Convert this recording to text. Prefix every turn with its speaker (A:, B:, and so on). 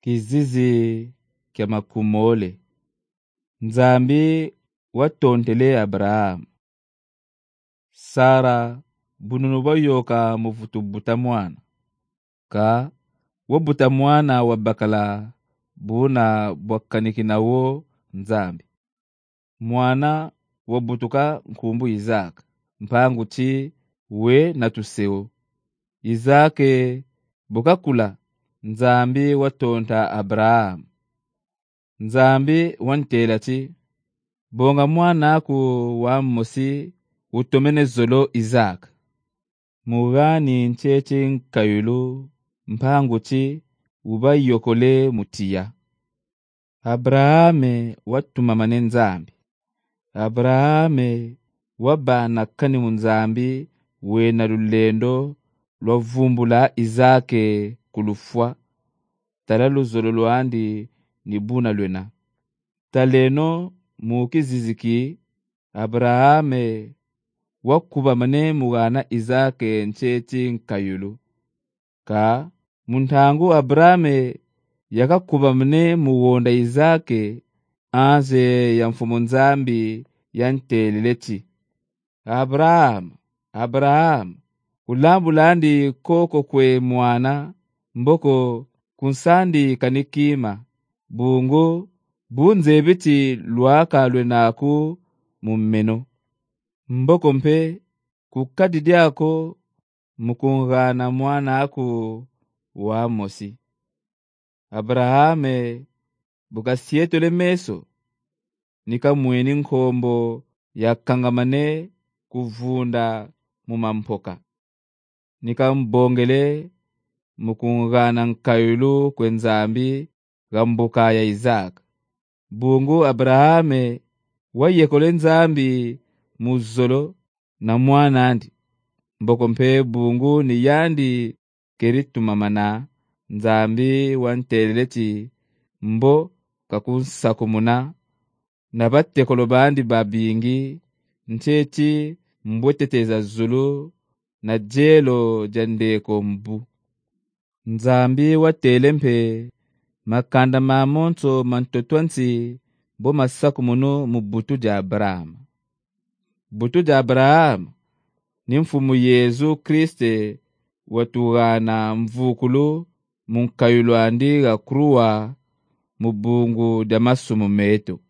A: kizizi kya makumole. Nzambi watontele Abrahamu. Sara bununu bayoka muvutu buta mwana. Ka wabuta mwana wabakala buna bwakanikina wo Nzambi. Mwana wabutuka nkumbu Izaka. Mpangu chi we natuseo. Izake bukakula Nzambi watonta Abrahamu. Nzambi wantela chi bonga mwana aku wa mosi utomene zolo Izaka. Mugani ncheche nkayulu mpangu chi uba yokole mutia. Abrahame watumamane Nzambi. Abrahame wabana kani Nzambi we na lulendo lwavumbula Izake kulufwa. Talalu zolo luandi nibuna lwena. Taleno mukiziziki Abrahame wakuba mane mugana Izake nchechi nkayulu. Ka muntangu Abrahame yakakuba mane muwonda Izake anze ya mfumu Nzambi yantelelechi. Abraham, ulambulandi koko kwe mwana, mboko kunsandi kanikima, bungu bunze biti luaka lwenaku mummeno. Mboko mpe kukadidiako mukungana mwana aku wa mosi. Abrahame bukasietole meso nika mweni nkombo ya kangamane kuvunda mumampoka. Nika mbongele mukungana nkayulu kwe Nzambi gambuka ya Izaka. Bungu Abrahame wayekole Nzambi muzolo na mwana andi. Mboko mpe bungu ni yandi keritumamana Nzambi wanteleleti mbo kakunsakumuna na batekolo bandi babingi nchechi mbweteteza zulu na jelo jandeko mbu. Nzambi watelempe makanda mamonso mantotwansi bo masakumunu mubutu ja Abraham. Butu ja Abraham ni mfumu Yesu Kriste watugana mvukulu munkayulu andi ga kruwa mubungu damasumu meto.